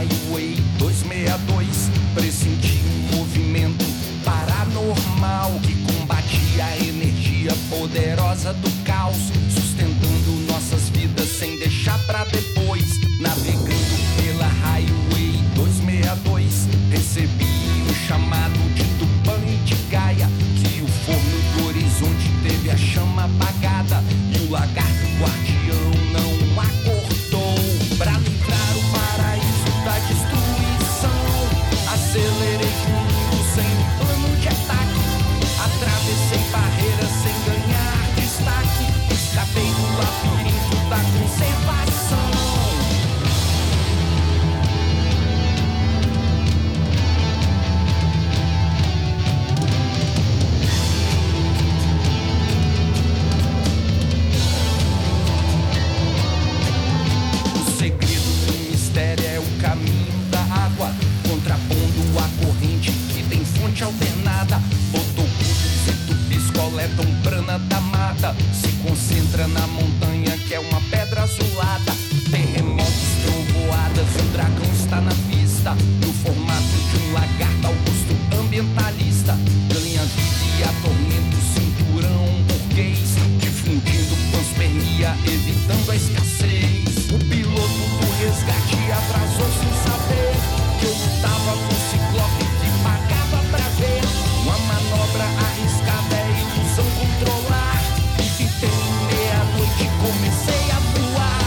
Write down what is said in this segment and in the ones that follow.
Highway 262, pressenti um movimento paranormal que combatia a energia poderosa do caos, sustentando nossas vidas sem deixar pra depois. Navegando pela Highway 262, recebi um chamado de Tupã e de Gaia, que o forno do horizonte teve a chama apagada e o lagarto guardião não acordou. Pra livrar o paraíso da destruição, acelerei rumo sem um plano de ataque, atravessei barreiras sem ganhar destaque, escapei do labirinto da conservação. O segredo do mistério é o caminho da água, contrapondo a corrente que tem fonte alternada. Botocudos e tupis coletam prana da mata, se concentra na montanha que é uma pedra azulada. Terremotos, trovoadas, o dragão está na pista, no formato de um lagarto augusto ambientalista. Ganha vida e atormenta o cinturão burguês, difundindo panspermia, evitando a escassez. O piloto do resgate atrasou sem saber que eu lutava com o ciclope que pagava pra ver. Uma manobra arriscada é ilusão controlar, e tentei meia-noite e comecei a voar.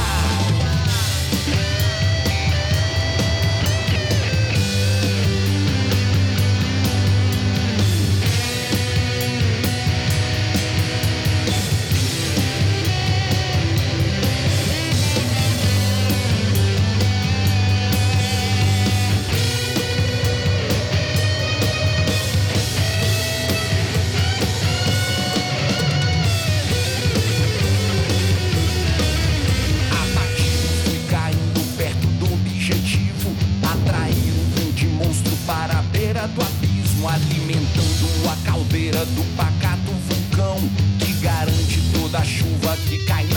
Abatido, fui caindo perto do objetivo, atrair um grande monstro para a beira do abismo, alimentando a caldeira do pacato vulcão que garante toda a chuva que cai